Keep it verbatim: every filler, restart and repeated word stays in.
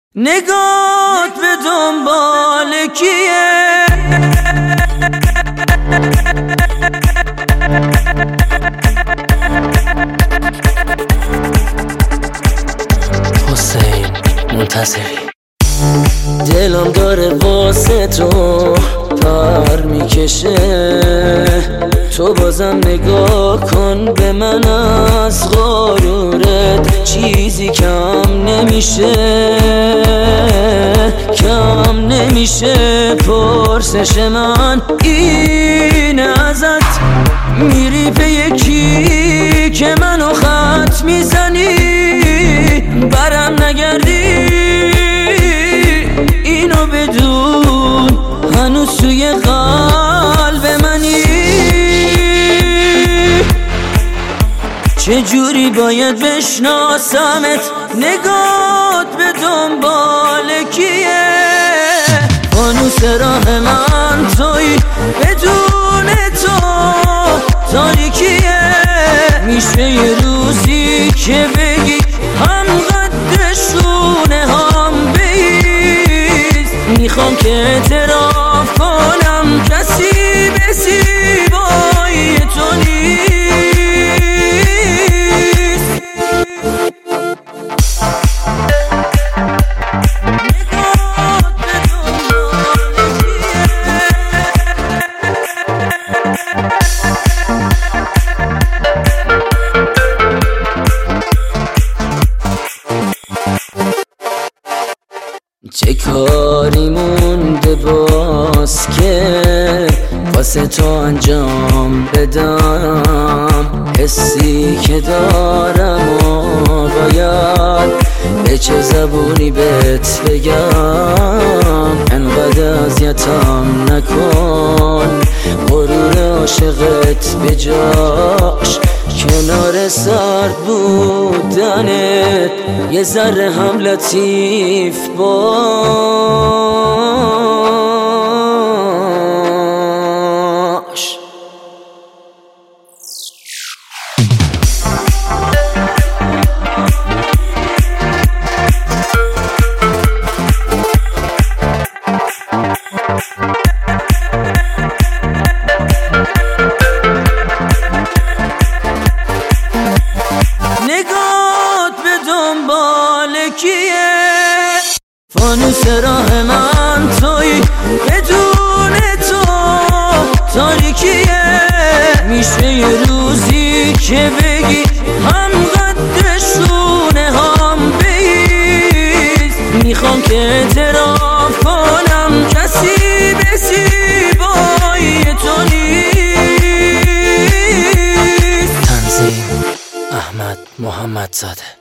نگات به دنبال کیه؟ حسین منتصری. دلم داره واسه تو پر میکشه، تو بازم نگاه کن به من، از غرورت چیزی کم نمیشه، کم نمیشه. پرسش من این ازت، میری به یکی که منو خط میزنی، برم نگردی اینو بدون، هنوز توی قلب منی. چجوری باید بشناسمت؟ نگات به دنبال کیه؟ فانوس راه من توی، بدون تو تاریکیه. میشه یه روزی که بگی هم قدشونه هم بیز، میخوام که اعتراف کنم کسی به زیبایی تو نیست. چه کاری مونده باز که واسه تو انجام بدم؟ حسی که دارم و باید به چه زبونی بهت بگم؟ انقدر اذیتم نکن، غرور عاشقت به جاش کنار سرد بودنت یه ذره هم لطیف باش. نگات به دنبال کیه؟ فانوس راه من توی، بدون تو تاریکیه. میشه یه روزی که بگی هم قدرشونه هم بیز، میخوام که اعتراف کنم کسی به زیبایی تو نیست. تنظیم احمد محمدزاده.